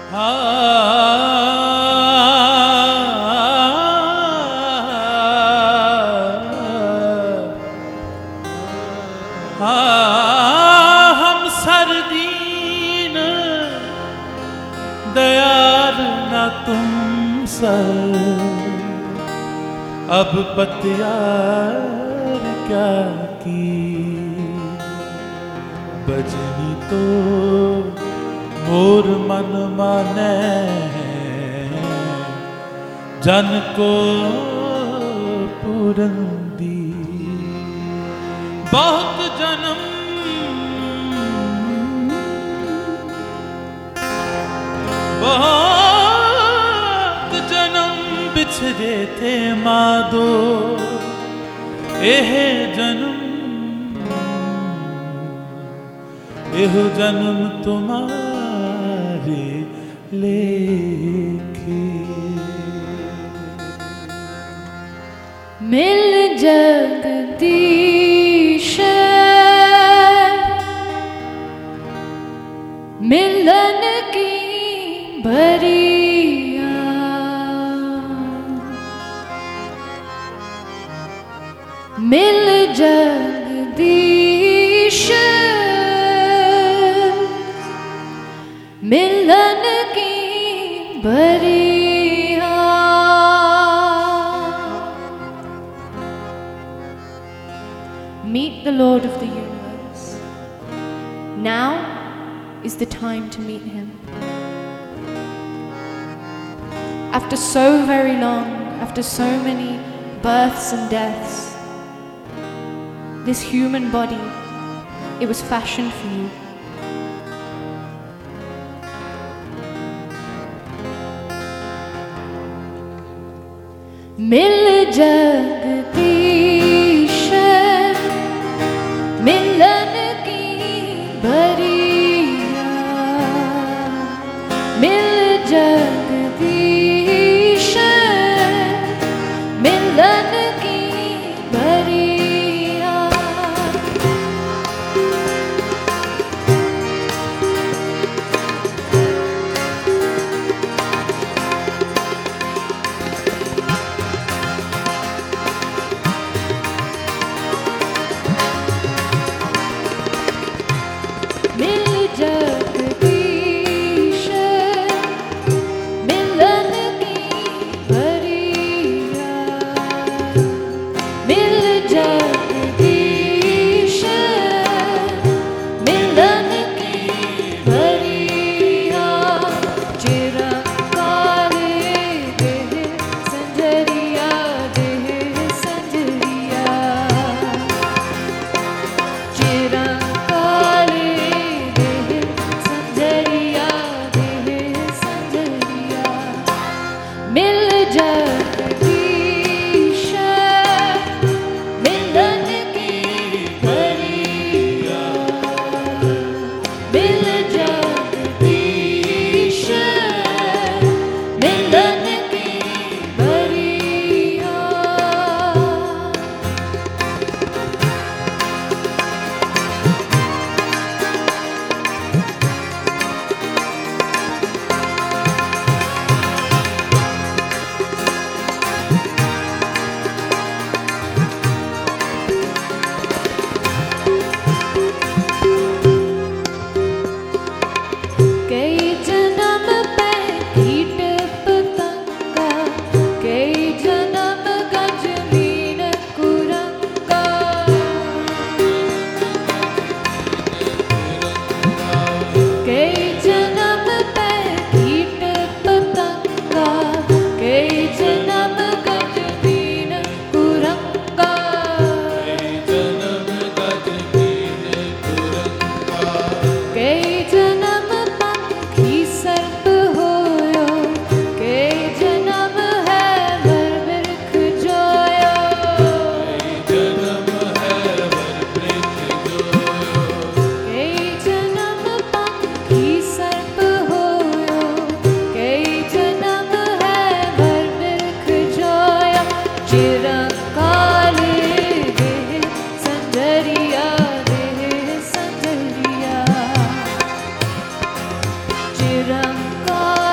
हम सरदीन दयार न तुम सर, अब पतियार क्या की बजनी तो मोर मन माने जन को पूरन दी। बहुत जन्म बहुत जन्म बिछड़े थे मादो, एह जन्म तुम्हारे लेखे। मिल जगदीश मिलन की भरिया, मिल जगदीश मिलन की भरिया। Meet the Lord of the universe. Now is the time to meet him. After so very long, after so many births and deaths, this human body, it was fashioned for you. मिल जगदीश मिलन की भरिया, मिल जगदीश मिलन की भरिया। मिल जगदीश मिलन की भरिया, मिल जगदीश मिलन की भरिया। चिरकाले देह संजरिया, देह संजरिया, चिरकाले मिल जगदीश मिलन की भरिया, मिल जगदीश मिलन की भरिया। कई जन्म पे कीट पतंगा, कई जन्म गजमीन कुरंगा, कई जन्म पे कीट पतंगा, कई जन्म गजमीन कुरंगा, कई जन्म पंखी सर्प होयो, कई जन्म है वर बिरख जोयो, कई जन्म पंखी सर्प होयो, कई जन्म है वर बिरख जोयो। चिरकाले देह संजरिया, देह संजरिया, चिरकाले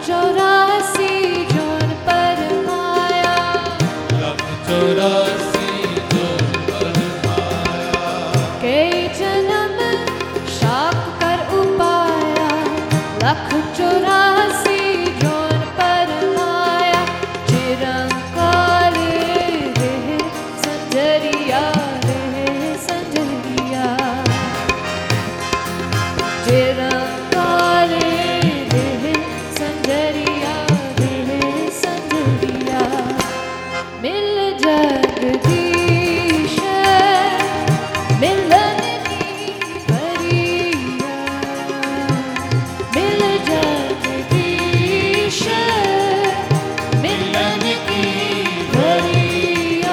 चौरासी जोन पर माया, लख 84 जोन पर माया। कई जन्म शाक कर उपाया, लख 84 जोन पर माया। चिरंकाले रहे संजरिया, रहे संजरिया। चिरंकाले रहे संजरिया, रहे संजरिया। मिल जगदीश मिलन की परिया, मिल जगदीश मिलन की परिया।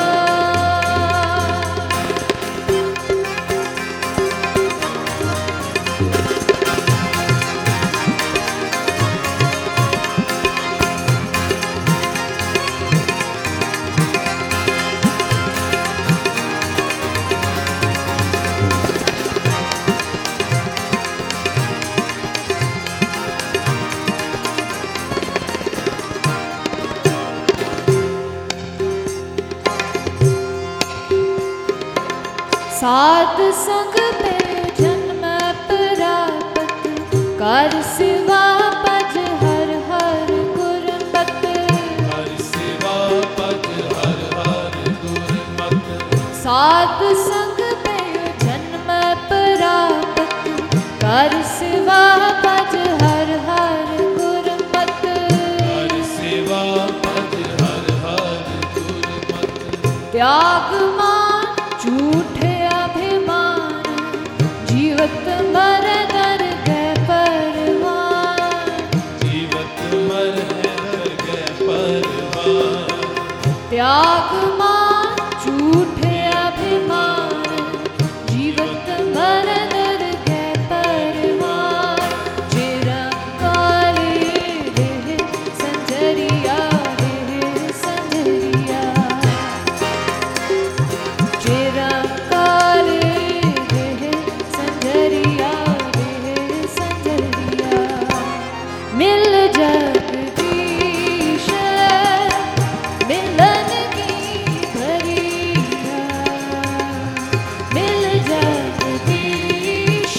साध संग पे जन्म प्राप्त, कर सिवा पज हर हर गुरमत। हर सेवा पद हर हर गुरमत। साध संग पे जन्म प्राप्त, कर सिवा पज हर हर गुरमत। हर सेवा पद हर हर गुरमत। त्याग मान झूठे अभिमान, जीवत मर नर गए परवान। जीवत मर है गए परवान। त्याग मान झूठे अभिमान, जीवत मर नर गए परवान। चिरंकाले रहे संजरिया, रहे संजरिया। चिरंकाले रहे संजरिया, रहे संजरिया। मिल जगदीश मिलन की परिया, मिल जगदीश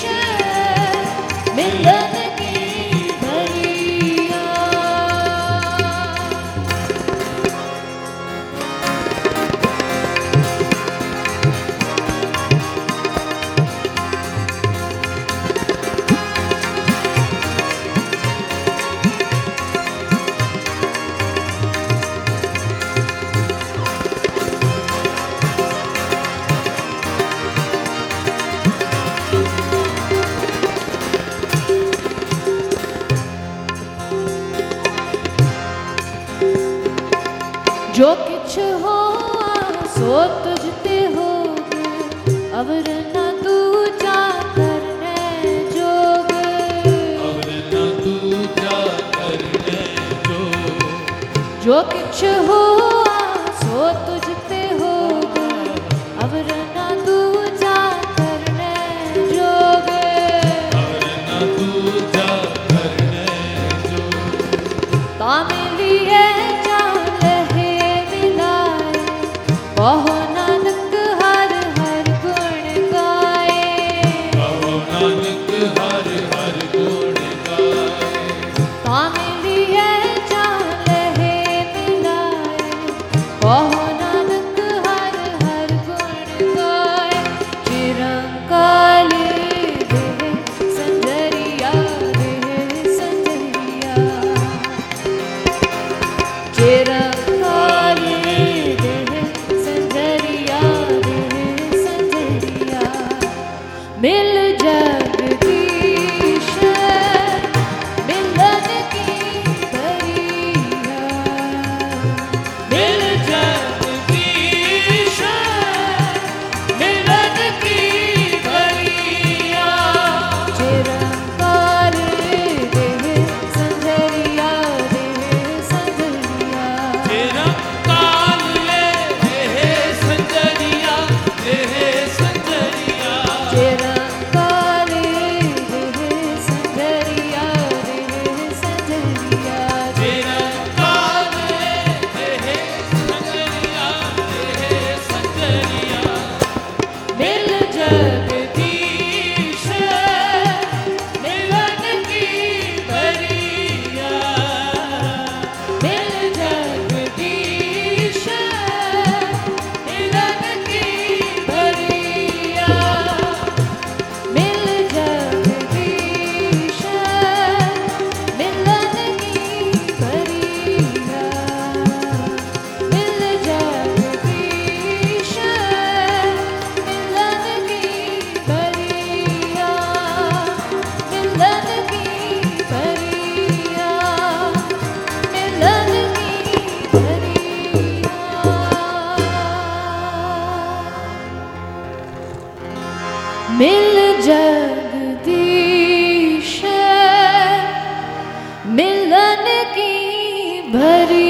मिलन की परिया। जो किछ हो सो तुझते हो, अवर न दूजा करने जोग। अवर न दूजा करने जो किछ हो सो तुझते हो, अवर न दूजा करने जोग। अवर न दूजा करने तामिलिए चाल है मिलाए, कहो नानक हर हर गुण गाए। कहो नानक हर हर गुण गाए। तामिलिए चाल है मिलाए, कहो नानक हर हर गुण गाए। चिरंकाले रहे संजरिया, रहे संजरिया। चिरंकाले रहे संजरिया, रहे संजरिया। मिल जगदीश मिलन की परिया, मिल जगदीश मिलन की परिया। चिरंकाले रहे संजरिया, रहे संजरिया। चिरंकाले रहे संजरिया, रहे संजरिया। चिरंकाले मिल जगदीश मिलन की भरी